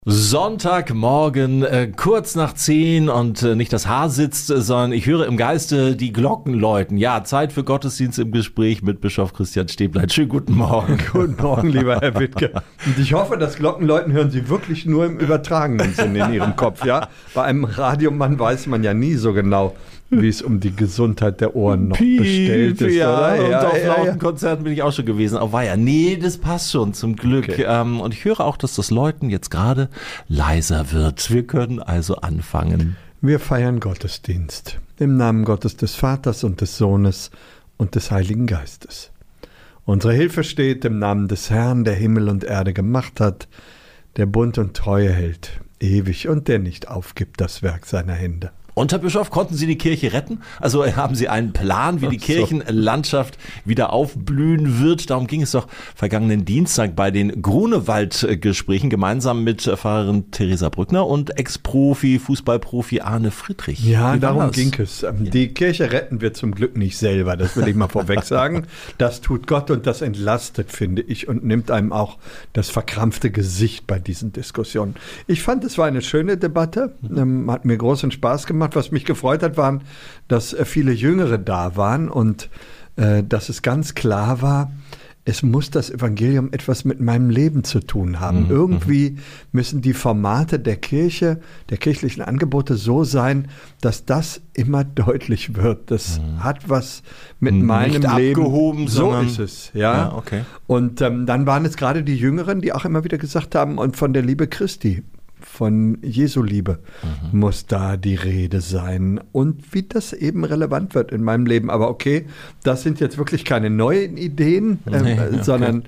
Sonntagmorgen, kurz nach 10 und nicht das Haar sitzt, sondern ich höre im Geiste die Glocken läuten. Ja, Zeit für Gottesdienst im Gespräch mit Bischof Christian Stäblein. Schönen guten Morgen. Guten Morgen, lieber Herr Wittke. Und ich hoffe, das Glockenläuten hören Sie wirklich nur im übertragenen Sinn in Ihrem Kopf, ja? Bei einem Radiomann weiß man ja nie so genau, wie es um die Gesundheit der Ohren noch bestellt ist. Ja, oder? und auf lauten Konzerten bin ich auch schon gewesen. Auf Weiher. Nee, das passt schon, zum Glück. Okay. Und ich höre auch, dass das Läuten jetzt gerade leiser wird. Wir können also anfangen. Wir feiern Gottesdienst im Namen Gottes des Vaters und des Sohnes und des Heiligen Geistes. Unsere Hilfe steht im Namen des Herrn, der Himmel und Erde gemacht hat, der Bund und Treue hält, ewig und der nicht aufgibt das Werk seiner Hände. Und Herr Bischof, konnten Sie die Kirche retten? Also haben Sie einen Plan, wie die Kirchenlandschaft wieder aufblühen wird? Darum ging es doch vergangenen Dienstag bei den Grunewald-Gesprächen gemeinsam mit Pfarrerin Theresa Brückner und Ex-Profi, Fußballprofi Arne Friedrich. Ja, darum ging es. Die Kirche retten wir zum Glück nicht selber, das will ich mal vorweg sagen. Das tut Gott und das entlastet, finde ich, und nimmt einem auch das verkrampfte Gesicht bei diesen Diskussionen. Ich fand, es war eine schöne Debatte, hat mir großen Spaß gemacht. Was mich gefreut hat, waren, dass viele Jüngere da waren und dass es ganz klar war, es muss das Evangelium etwas mit meinem Leben zu tun haben. Irgendwie müssen die Formate der Kirche, der kirchlichen Angebote so sein, dass das immer deutlich wird. Das hat was mit meinem Nicht Leben. abgehoben, So sondern ist es, ja. Okay. Und dann waren es gerade die Jüngeren, die auch immer wieder gesagt haben, und von der Liebe Christi, von Jesu Liebe muss da die Rede sein und wie das eben relevant wird in meinem Leben. Aber okay, das sind jetzt wirklich keine neuen Ideen, sondern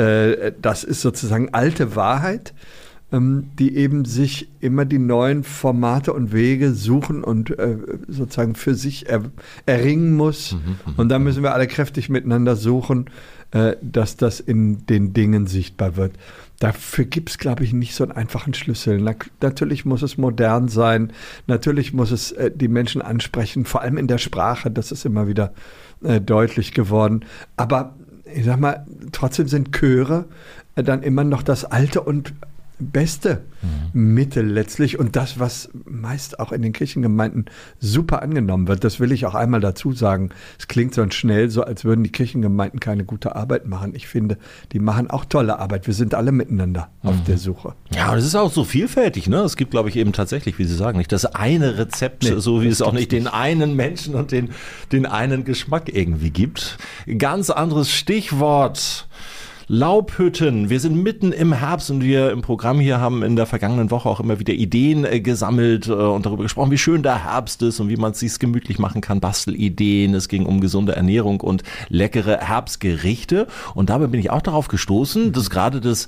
das ist sozusagen alte Wahrheit, die eben sich immer die neuen Formate und Wege suchen und sozusagen für sich erringen muss. Und da müssen wir alle kräftig miteinander suchen, dass das in den Dingen sichtbar wird. Dafür gibt es, glaube ich, nicht so einen einfachen Schlüssel. Natürlich muss es modern sein, natürlich muss es die Menschen ansprechen, vor allem in der Sprache, das ist immer wieder deutlich geworden. Aber ich sag mal, trotzdem sind Chöre dann immer noch das alte und beste Mittel letztlich und das, was meist auch in den Kirchengemeinden super angenommen wird, das will ich auch einmal dazu sagen. Es klingt so schnell, so als würden die Kirchengemeinden keine gute Arbeit machen. Ich finde, die machen auch tolle Arbeit. Wir sind alle miteinander auf der Suche. Ja, und es ist auch so vielfältig, ne? Es gibt, glaube ich, eben tatsächlich, wie Sie sagen, nicht das eine Rezept, so wie es auch nicht den einen Menschen und den einen Geschmack irgendwie gibt. Ganz anderes Stichwort. Laubhütten. Wir sind mitten im Herbst und wir im Programm hier haben in der vergangenen Woche auch immer wieder Ideen gesammelt und darüber gesprochen, wie schön der Herbst ist und wie man es sich gemütlich machen kann. Bastelideen. Es ging um gesunde Ernährung und leckere Herbstgerichte. Und dabei bin ich auch darauf gestoßen, dass gerade das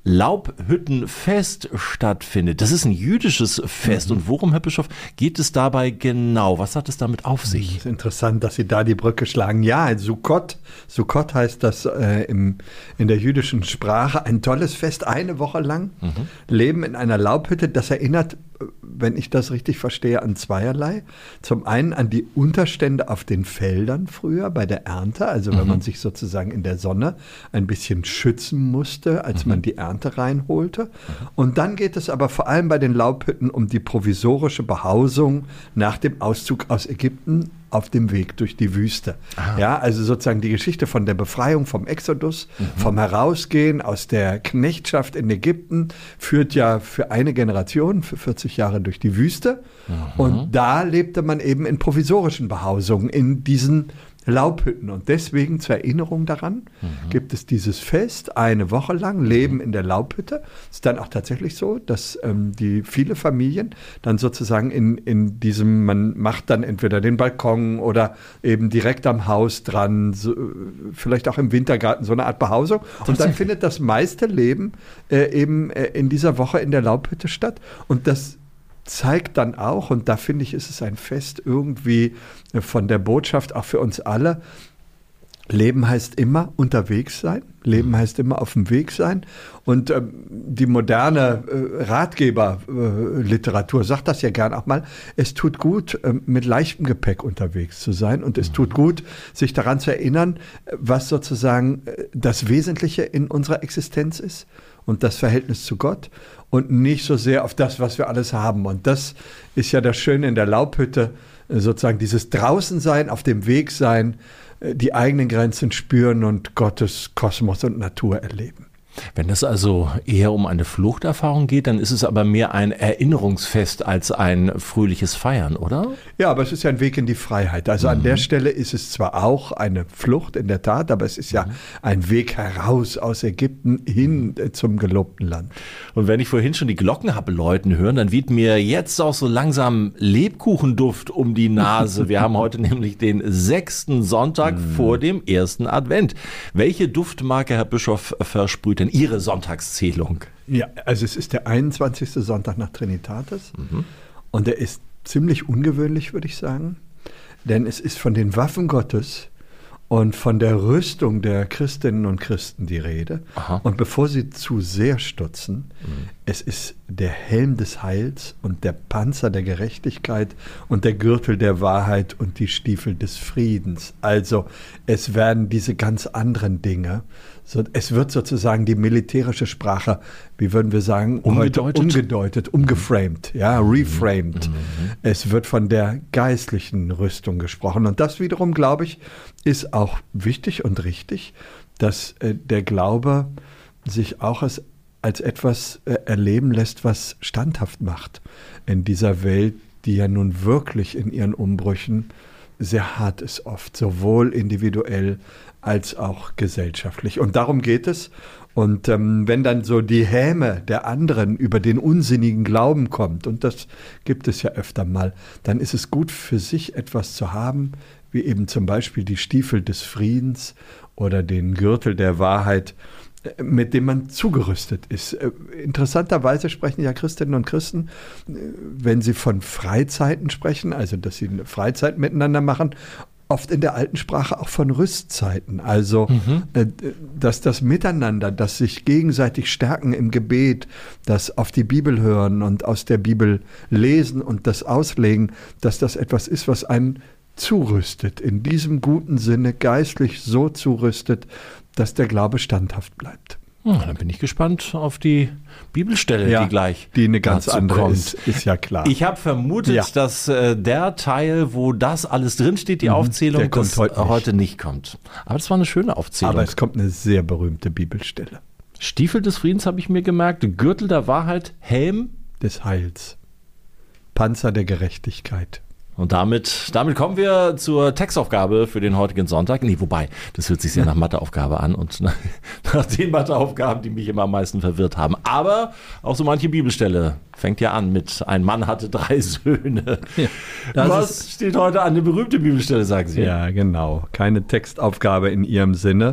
Laubhüttenfest stattfindet. Das ist ein jüdisches Fest. Und worum, Herr Bischof, geht es dabei genau? Was hat es damit auf sich? Es ist interessant, dass Sie da die Brücke schlagen. Ja, Sukkot heißt das in der jüdischen Sprache. Ein tolles Fest, eine Woche lang. Leben in einer Laubhütte. Das erinnert, wenn ich das richtig verstehe, an zweierlei. Zum einen an die Unterstände auf den Feldern früher bei der Ernte. Also wenn man sich sozusagen in der Sonne ein bisschen schützen musste, als man die Ernte reinholte. Und dann geht es aber vor allem bei den Laubhütten um die provisorische Behausung nach dem Auszug aus Ägypten auf dem Weg durch die Wüste. Ja, also sozusagen die Geschichte von der Befreiung vom Exodus, vom Herausgehen aus der Knechtschaft in Ägypten, führt ja für eine Generation, für 40 Jahre durch die Wüste. Und da lebte man eben in provisorischen Behausungen, in diesen Laubhütten. Und deswegen zur Erinnerung daran gibt es dieses Fest, eine Woche lang Leben in der Laubhütte. Es ist dann auch tatsächlich so, dass die viele Familien dann sozusagen in diesem, man macht dann entweder den Balkon oder eben direkt am Haus dran, so, vielleicht auch im Wintergarten, so eine Art Behausung. Und dann findet das meiste Leben eben in dieser Woche in der Laubhütte statt. Und das zeigt dann auch, und da finde ich, ist es ein Fest irgendwie von der Botschaft auch für uns alle, Leben heißt immer unterwegs sein, Leben heißt immer auf dem Weg sein. Und die moderne Ratgeberliteratur sagt das ja gern auch mal, es tut gut, mit leichtem Gepäck unterwegs zu sein. Und es tut gut, sich daran zu erinnern, was sozusagen das Wesentliche in unserer Existenz ist. und das Verhältnis zu Gott und nicht so sehr auf das, was wir alles haben. Und das ist ja das Schöne in der Laubhütte, sozusagen dieses Draußensein, auf dem Weg sein, die eigenen Grenzen spüren und Gottes Kosmos und Natur erleben. Wenn es also eher um eine Fluchterfahrung geht, dann ist es aber mehr ein Erinnerungsfest als ein fröhliches Feiern, oder? Ja, aber es ist ja ein Weg in die Freiheit. Also an der Stelle ist es zwar auch eine Flucht in der Tat, aber es ist ja ein Weg heraus aus Ägypten hin zum gelobten Land. Und wenn ich vorhin schon die Glocken habe läuten hören, dann weht mir jetzt auch so langsam Lebkuchenduft um die Nase. Wir haben heute nämlich den 6. Sonntag vor dem 1. Advent. Welche Duftmarke, Herr Bischof, versprüht denn Ihre Sonntagszählung? Ja, also es ist der 21. Sonntag nach Trinitatis und der ist ziemlich ungewöhnlich, würde ich sagen, denn es ist von den Waffen Gottes und von der Rüstung der Christinnen und Christen die Rede. Aha. Und bevor Sie zu sehr stutzen, es ist der Helm des Heils und der Panzer der Gerechtigkeit und der Gürtel der Wahrheit und die Stiefel des Friedens. Also es werden diese ganz anderen Dinge, es wird sozusagen die militärische Sprache, wie würden wir sagen, umgedeutet, umgeframed, ja, reframed. Es wird von der geistlichen Rüstung gesprochen. Und das wiederum, glaube ich, ist auch wichtig und richtig, dass der Glaube sich auch als etwas erleben lässt, was standhaft macht in dieser Welt, die ja nun wirklich in ihren Umbrüchen sehr hart ist oft, sowohl individuell als auch gesellschaftlich. Und darum geht es. Und wenn dann so die Häme der anderen über den unsinnigen Glauben kommt, und das gibt es ja öfter mal, dann ist es gut für sich etwas zu haben, wie eben zum Beispiel die Stiefel des Friedens oder den Gürtel der Wahrheit, mit dem man zugerüstet ist. Interessanterweise sprechen ja Christinnen und Christen, wenn sie von Freizeiten sprechen, also dass sie eine Freizeit miteinander machen, oft in der alten Sprache auch von Rüstzeiten. Also, dass das Miteinander, das sich gegenseitig stärken im Gebet, das auf die Bibel hören und aus der Bibel lesen und das auslegen, dass das etwas ist, was einen zurüstet, in diesem guten Sinne geistlich so zurüstet, dass der Glaube standhaft bleibt. Dann bin ich gespannt auf die Bibelstelle, ja, die gleich die eine ganz andere kommt. Ist ja klar. Ich habe vermutet, dass der Teil, wo das alles drinsteht, die Aufzählung, kommt heute nicht kommt. Aber das war eine schöne Aufzählung. Aber es kommt eine sehr berühmte Bibelstelle. Stiefel des Friedens habe ich mir gemerkt, Gürtel der Wahrheit, Helm des Heils, Panzer der Gerechtigkeit. Und damit kommen wir zur Textaufgabe für den heutigen Sonntag. Nee, wobei, das hört sich sehr nach Matheaufgabe an und nach den Matheaufgaben, die mich immer am meisten verwirrt haben. Aber auch so manche Bibelstelle fängt ja an mit ein Mann hatte 3 Söhne. Ja, was steht heute an? Eine berühmte Bibelstelle, sagen Sie. Ja, genau. Keine Textaufgabe in Ihrem Sinne.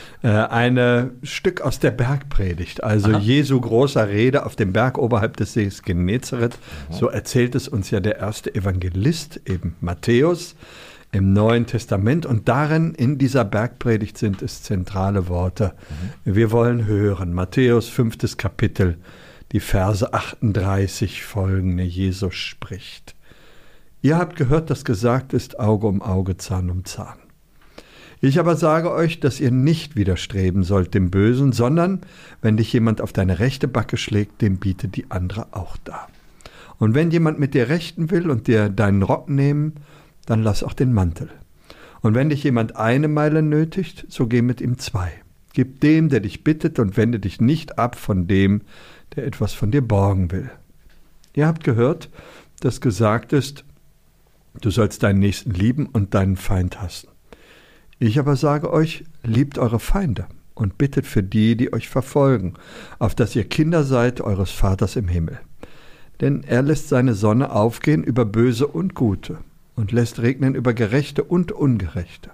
Ein Stück aus der Bergpredigt, also Jesu großer Rede auf dem Berg oberhalb des Sees Genezareth. So erzählt es uns ja der erste Evangelist, eben Matthäus, im Neuen Testament. Und darin, in dieser Bergpredigt, sind es zentrale Worte. Wir wollen hören. Matthäus 5. Kapitel, die Verse 38 folgende. Jesus spricht: Ihr habt gehört, dass gesagt ist, Auge um Auge, Zahn um Zahn. Ich aber sage euch, dass ihr nicht widerstreben sollt dem Bösen, sondern wenn dich jemand auf deine rechte Backe schlägt, dem biete die andere auch dar. Und wenn jemand mit dir rechten will und dir deinen Rock nehmen, dann lass auch den Mantel. Und wenn dich jemand 1 Meile nötigt, so geh mit ihm 2. Gib dem, der dich bittet, und wende dich nicht ab von dem, der etwas von dir borgen will. Ihr habt gehört, dass gesagt ist, du sollst deinen Nächsten lieben und deinen Feind hassen. Ich aber sage euch, liebt eure Feinde und bittet für die, die euch verfolgen, auf dass ihr Kinder seid eures Vaters im Himmel. Denn er lässt seine Sonne aufgehen über Böse und Gute und lässt regnen über Gerechte und Ungerechte.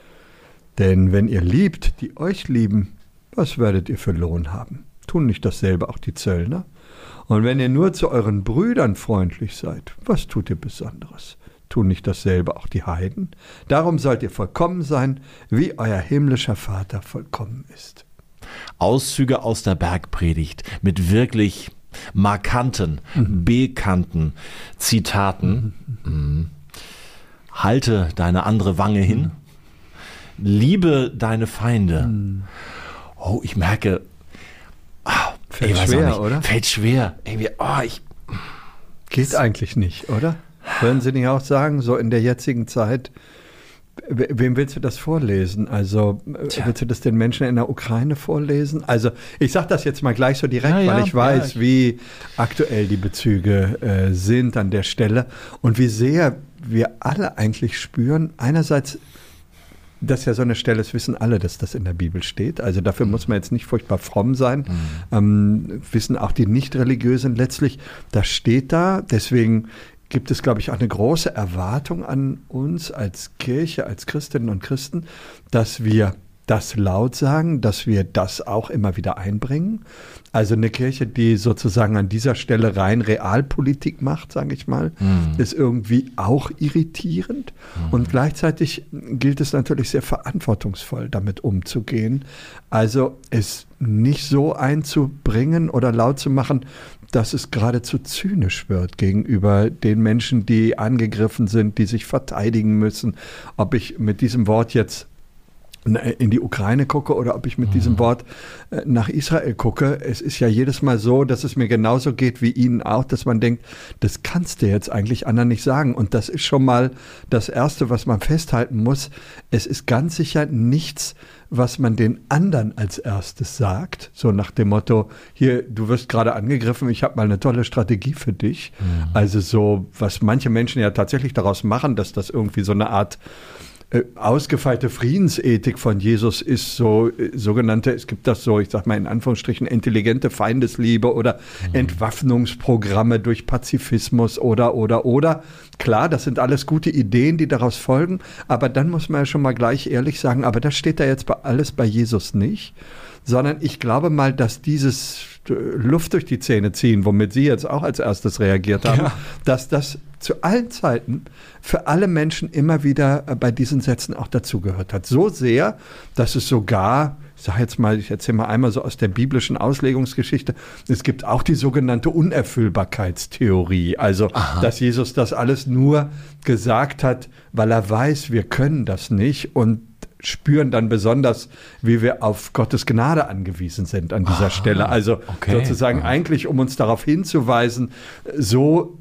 Denn wenn ihr liebt, die euch lieben, was werdet ihr für Lohn haben? Tun nicht dasselbe auch die Zöllner? Und wenn ihr nur zu euren Brüdern freundlich seid, was tut ihr Besonderes? Tun nicht dasselbe auch die Heiden? Darum sollt ihr vollkommen sein, wie euer himmlischer Vater vollkommen ist. Auszüge aus der Bergpredigt mit wirklich markanten, bekannten Zitaten. Halte deine andere Wange hin. Liebe deine Feinde. Oh, ich merke, Fällt schwer, oder? Fällt schwer. Geht eigentlich nicht, oder? Würden Sie nicht auch sagen, so in der jetzigen Zeit, wem willst du das vorlesen? Also willst du das den Menschen in der Ukraine vorlesen? Also ich sage das jetzt mal gleich so direkt, weil ich weiß, wie aktuell die Bezüge sind an der Stelle und wie sehr wir alle eigentlich spüren. Einerseits, das ist ja so eine Stelle, das wissen alle, dass das in der Bibel steht. Also dafür muss man jetzt nicht furchtbar fromm sein. Wissen auch die Nicht-Religiösen letztlich, das steht da. Deswegen gibt es, glaube ich, auch eine große Erwartung an uns als Kirche, als Christinnen und Christen, dass wir das laut sagen, dass wir das auch immer wieder einbringen. Also eine Kirche, die sozusagen an dieser Stelle rein Realpolitik macht, sage ich mal, ist irgendwie auch irritierend. Und gleichzeitig gilt es natürlich sehr verantwortungsvoll, damit umzugehen. Also es nicht so einzubringen oder laut zu machen, dass es geradezu zynisch wird gegenüber den Menschen, die angegriffen sind, die sich verteidigen müssen. Ob ich mit diesem Wort jetzt in die Ukraine gucke oder ob ich mit diesem Wort nach Israel gucke. Es ist ja jedes Mal so, dass es mir genauso geht wie Ihnen auch, dass man denkt, das kannst du jetzt eigentlich anderen nicht sagen. Und das ist schon mal das Erste, was man festhalten muss. Es ist ganz sicher nichts, was man den anderen als erstes sagt. So nach dem Motto, hier, du wirst gerade angegriffen, ich habe mal eine tolle Strategie für dich. Also so, was manche Menschen ja tatsächlich daraus machen, dass das irgendwie so eine Art ausgefeilte Friedensethik von Jesus ist, so sogenannte, es gibt das so, ich sag mal in Anführungsstrichen, intelligente Feindesliebe oder Entwaffnungsprogramme durch Pazifismus oder. Klar, das sind alles gute Ideen, die daraus folgen, aber dann muss man ja schon mal gleich ehrlich sagen, aber das steht da jetzt alles bei Jesus nicht, sondern ich glaube mal, dass dieses Luft durch die Zähne ziehen, womit Sie jetzt auch als erstes reagiert haben, dass das zu allen Zeiten für alle Menschen immer wieder bei diesen Sätzen auch dazugehört hat. So sehr, dass es sogar, ich erzähle mal einmal so aus der biblischen Auslegungsgeschichte, es gibt auch die sogenannte Unerfüllbarkeitstheorie. Also, dass Jesus das alles nur gesagt hat, weil er weiß, wir können das nicht und spüren dann besonders, wie wir auf Gottes Gnade angewiesen sind an dieser Stelle. Also sozusagen eigentlich, um uns darauf hinzuweisen, so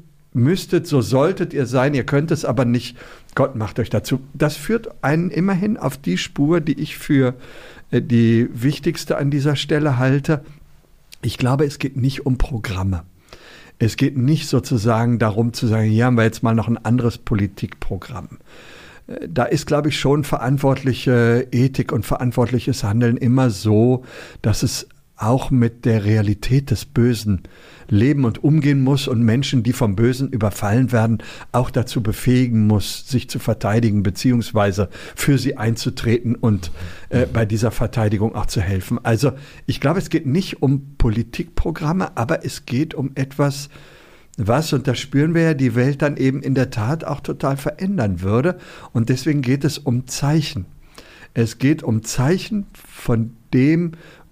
solltet ihr sein, ihr könnt es aber nicht, Gott macht euch dazu. Das führt einen immerhin auf die Spur, die ich für die wichtigste an dieser Stelle halte. Ich glaube, es geht nicht um Programme. Es geht nicht sozusagen darum zu sagen, hier haben wir jetzt mal noch ein anderes Politikprogramm. Da ist, glaube ich, schon verantwortliche Ethik und verantwortliches Handeln immer so, dass es auch mit der Realität des Bösen leben und umgehen muss und Menschen, die vom Bösen überfallen werden, auch dazu befähigen muss, sich zu verteidigen, beziehungsweise für sie einzutreten und bei dieser Verteidigung auch zu helfen. Also ich glaube, es geht nicht um Politikprogramme, aber es geht um etwas, was, und das spüren wir ja, die Welt dann eben in der Tat auch total verändern würde. Und deswegen geht es um Zeichen. Es geht um Zeichen von dem,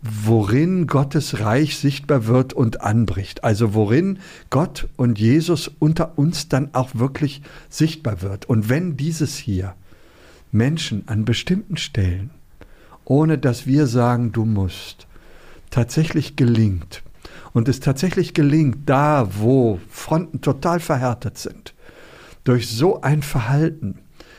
worin Gottes Reich sichtbar wird und anbricht. Also worin Gott und Jesus unter uns dann auch wirklich sichtbar wird. Und wenn dieses hier Menschen an bestimmten Stellen, ohne dass wir sagen, du musst, tatsächlich gelingt, und es tatsächlich gelingt, da wo Fronten total verhärtet sind, durch so ein Verhalten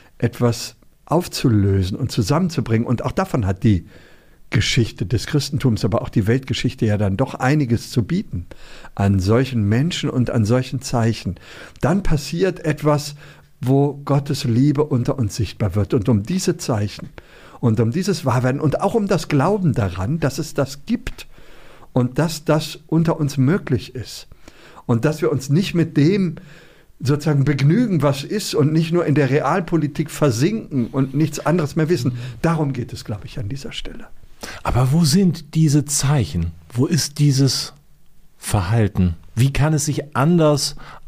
etwas aufzulösen und zusammenzubringen, und auch davon hat die Geschichte des Christentums, aber auch die Weltgeschichte ja dann doch einiges zu bieten an solchen Menschen und an solchen Zeichen. Dann passiert etwas, wo Gottes Liebe unter uns sichtbar wird. Und um diese Zeichen und um dieses Wahrwerden und auch um das Glauben daran, dass es das gibt und dass das unter uns möglich ist und dass wir uns nicht mit dem sozusagen begnügen, was ist, und nicht nur in der Realpolitik versinken und nichts anderes mehr wissen. Darum geht es, glaube ich, an dieser Stelle. Aber wo sind diese Zeichen? Wo ist dieses Verhalten? Wie kann es sich anders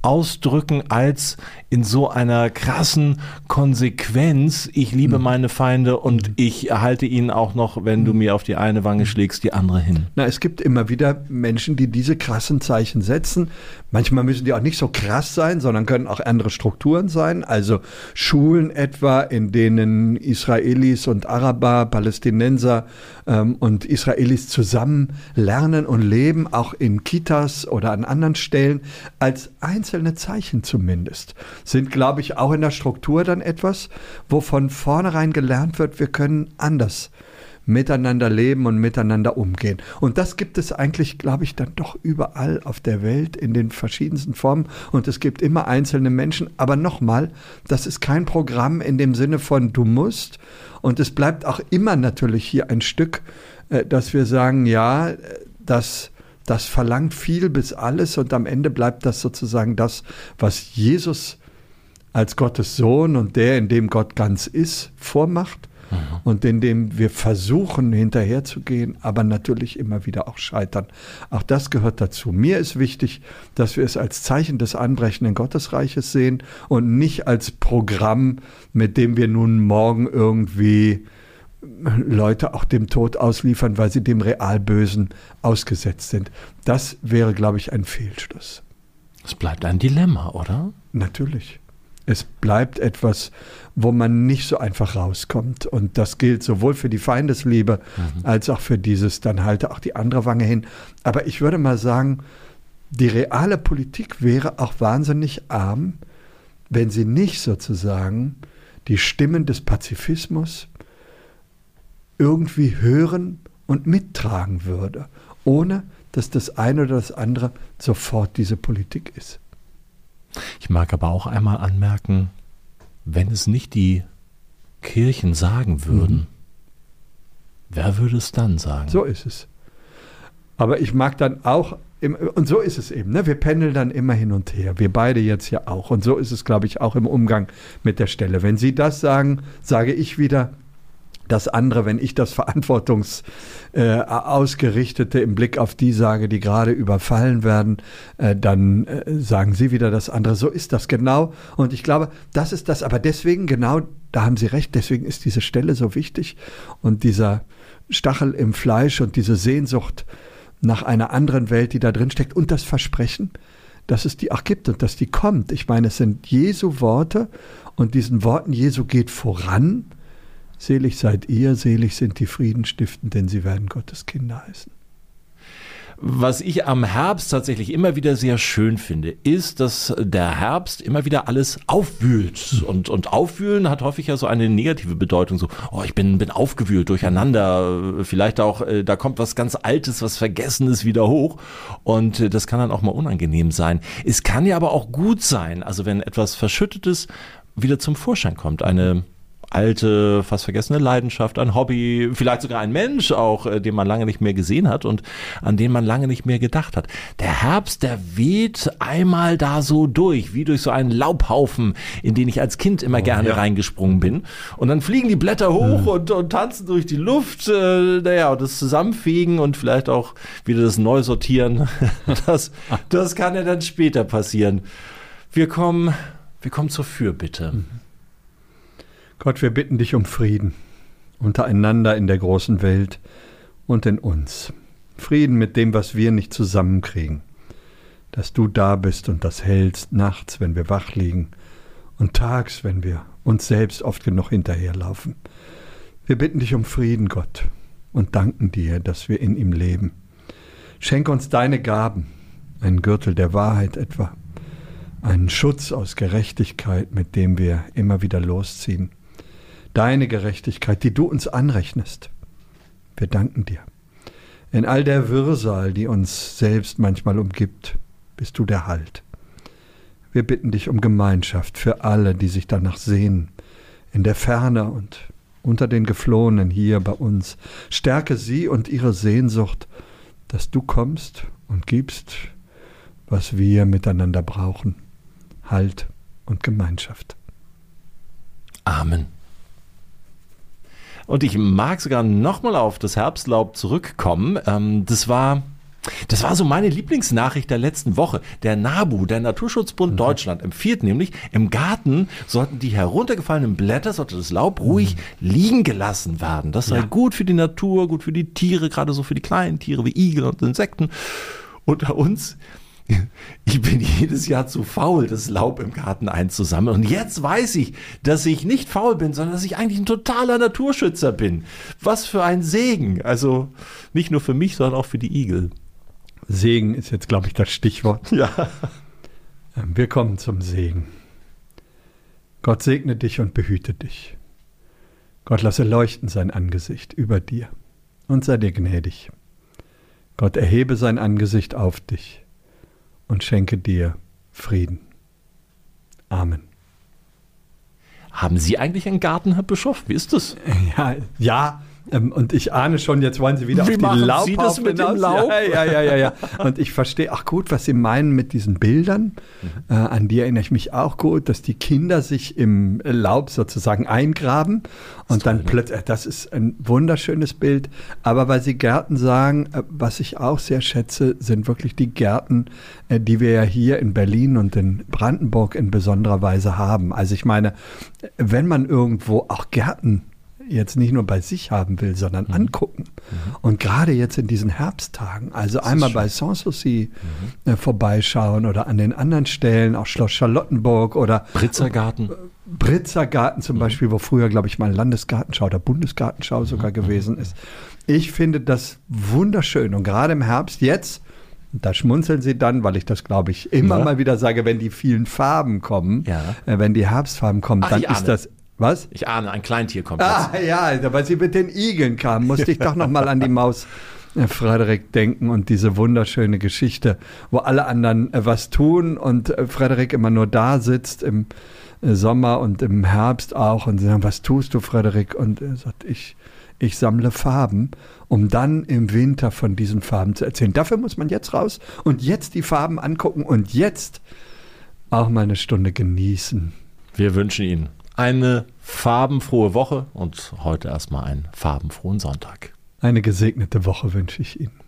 ausdrücken als in so einer krassen Konsequenz, ich liebe meine Feinde und ich halte ihnen auch noch, wenn du mir auf die eine Wange schlägst, die andere hin. Na, es gibt immer wieder Menschen, die diese krassen Zeichen setzen. Manchmal müssen die auch nicht so krass sein, sondern können auch andere Strukturen sein. Also Schulen etwa, in denen Israelis und Araber, Palästinenser und Israelis zusammen lernen und leben, auch in Kitas oder an anderen Stellen, als einzelne Zeichen zumindest, sind, glaube ich, auch in der Struktur dann etwas, wo von vornherein gelernt wird, wir können anders miteinander leben und miteinander umgehen. Und das gibt es eigentlich, glaube ich, dann doch überall auf der Welt in den verschiedensten Formen. Und es gibt immer einzelne Menschen. Aber nochmal, das ist kein Programm in dem Sinne von du musst. Und es bleibt auch immer natürlich hier ein Stück, dass wir sagen, ja, das verlangt viel bis alles. Und am Ende bleibt das sozusagen das, was Jesus als Gottes Sohn und der, in dem Gott ganz ist, vormacht. Und in dem wir versuchen, hinterherzugehen, aber natürlich immer wieder auch scheitern. Auch das gehört dazu. Mir ist wichtig, dass wir es als Zeichen des anbrechenden Gottesreiches sehen und nicht als Programm, mit dem wir nun morgen irgendwie Leute auch dem Tod ausliefern, weil sie dem Realbösen ausgesetzt sind. Das wäre, glaube ich, ein Fehlschluss. Es bleibt ein Dilemma, oder? Natürlich. Es bleibt etwas, wo man nicht so einfach rauskommt. Und das gilt sowohl für die Feindesliebe als auch für dieses, dann halte auch die andere Wange hin. Aber ich würde mal sagen, die reale Politik wäre auch wahnsinnig arm, wenn sie nicht sozusagen die Stimmen des Pazifismus irgendwie hören und mittragen würde, ohne dass das eine oder das andere sofort diese Politik ist. Ich mag aber auch einmal anmerken, wenn es nicht die Kirchen sagen würden, wer würde es dann sagen? So ist es. Aber ich mag dann auch, und so ist es eben, ne? Wir pendeln dann immer hin und her, wir beide jetzt ja auch. Und so ist es, glaube ich, auch im Umgang mit der Stelle. Wenn Sie das sagen, sage ich wieder das andere, wenn ich das Verantwortungsausgerichtete im Blick auf die sage, die gerade überfallen werden, dann sagen Sie wieder das andere. So ist das genau. Und ich glaube, das ist das. Aber deswegen, genau, da haben Sie recht, deswegen ist diese Stelle so wichtig. Und dieser Stachel im Fleisch und diese Sehnsucht nach einer anderen Welt, die da drin steckt und das Versprechen, dass es die auch gibt und dass die kommt. Ich meine, es sind Jesu Worte und diesen Worten Jesu geht voran. Selig seid ihr, selig sind die Frieden stiften, denn sie werden Gottes Kinder heißen. Was ich am Herbst tatsächlich immer wieder sehr schön finde, ist, dass der Herbst immer wieder alles aufwühlt. Und aufwühlen hat häufig ja so eine negative Bedeutung. So, oh, ich bin aufgewühlt, durcheinander. Vielleicht auch, da kommt was ganz Altes, was Vergessenes wieder hoch. Und das kann dann auch mal unangenehm sein. Es kann ja aber auch gut sein, also wenn etwas Verschüttetes wieder zum Vorschein kommt. Eine alte, fast vergessene Leidenschaft, ein Hobby, vielleicht sogar ein Mensch auch, den man lange nicht mehr gesehen hat und an den man lange nicht mehr gedacht hat. Der Herbst, der weht einmal da so durch, wie durch so einen Laubhaufen, in den ich als Kind immer gerne reingesprungen bin. Und dann fliegen die Blätter hoch und tanzen durch die Luft. Und das Zusammenfegen und vielleicht auch wieder das Neusortieren, das kann ja dann später passieren. Wir kommen zur Fürbitte. Gott, wir bitten dich um Frieden untereinander in der großen Welt und in uns. Frieden mit dem, was wir nicht zusammenkriegen. Dass du da bist und das hältst, nachts, wenn wir wach liegen und tags, wenn wir uns selbst oft genug hinterherlaufen. Wir bitten dich um Frieden, Gott, und danken dir, dass wir in ihm leben. Schenk uns deine Gaben, einen Gürtel der Wahrheit etwa, einen Schutz aus Gerechtigkeit, mit dem wir immer wieder losziehen. Deine Gerechtigkeit, die du uns anrechnest. Wir danken dir. In all der Wirrsal, die uns selbst manchmal umgibt, bist du der Halt. Wir bitten dich um Gemeinschaft für alle, die sich danach sehnen, in der Ferne und unter den Geflohenen hier bei uns. Stärke sie und ihre Sehnsucht, dass du kommst und gibst, was wir miteinander brauchen. Halt und Gemeinschaft. Amen. Und ich mag sogar nochmal auf das Herbstlaub zurückkommen. Das war Das war so meine Lieblingsnachricht der letzten Woche. Der NABU, der Naturschutzbund Deutschland, empfiehlt nämlich, im Garten sollten die heruntergefallenen Blätter, sollte das Laub ruhig liegen gelassen werden. Das sei gut für die Natur, gut für die Tiere, gerade so für die kleinen Tiere wie Igel und Insekten. Unter uns, ich bin jedes Jahr zu faul, das Laub im Garten einzusammeln. Und jetzt weiß ich, dass ich nicht faul bin, sondern dass ich eigentlich ein totaler Naturschützer bin. Was für ein Segen. Also nicht nur für mich, sondern auch für die Igel. Segen ist jetzt, glaube ich, das Stichwort. Ja. Wir kommen zum Segen. Gott segne dich und behüte dich. Gott lasse leuchten sein Angesicht über dir und sei dir gnädig. Gott erhebe sein Angesicht auf dich und schenke dir Frieden. Amen. Haben Sie eigentlich einen Garten, Herr Bischof? Wie ist das? Ja. Und ich ahne schon, jetzt wollen Sie wieder auf die Laubhaufen Sie das mit dem Laub? Ja. Und ich verstehe auch gut, was Sie meinen mit diesen Bildern. An die erinnere ich mich auch gut, dass die Kinder sich im Laub sozusagen eingraben. Und dann plötzlich, das ist ein wunderschönes Bild. Aber weil Sie Gärten sagen, was ich auch sehr schätze, sind wirklich die Gärten, die wir ja hier in Berlin und in Brandenburg in besonderer Weise haben. Also ich meine, wenn man irgendwo auch Gärten jetzt nicht nur bei sich haben will, sondern angucken. Und gerade jetzt in diesen Herbsttagen, also einmal bei Sanssouci vorbeischauen oder an den anderen Stellen, auch Schloss Charlottenburg oder Britzergarten zum Beispiel, wo früher, glaube ich, mal Landesgartenschau oder Bundesgartenschau sogar gewesen ist. Ich finde das wunderschön und gerade im Herbst jetzt, da schmunzeln Sie dann, weil ich das, glaube ich, immer mal wieder sage, wenn die vielen Farben kommen, wenn die Herbstfarben kommen, dann ist das... Was? Ich ahne, ein Kleintier kommt jetzt. Ja, weil Sie mit den Igeln kamen, musste ich doch noch mal an die Maus Frederik denken und diese wunderschöne Geschichte, wo alle anderen was tun und Frederik immer nur da sitzt im Sommer und im Herbst auch und sie sagen, was tust du, Frederik? Und er sagt, ich sammle Farben, um dann im Winter von diesen Farben zu erzählen. Dafür muss man jetzt raus und jetzt die Farben angucken und jetzt auch mal eine Stunde genießen. Wir wünschen Ihnen eine farbenfrohe Woche und heute erstmal einen farbenfrohen Sonntag. Eine gesegnete Woche wünsche ich Ihnen.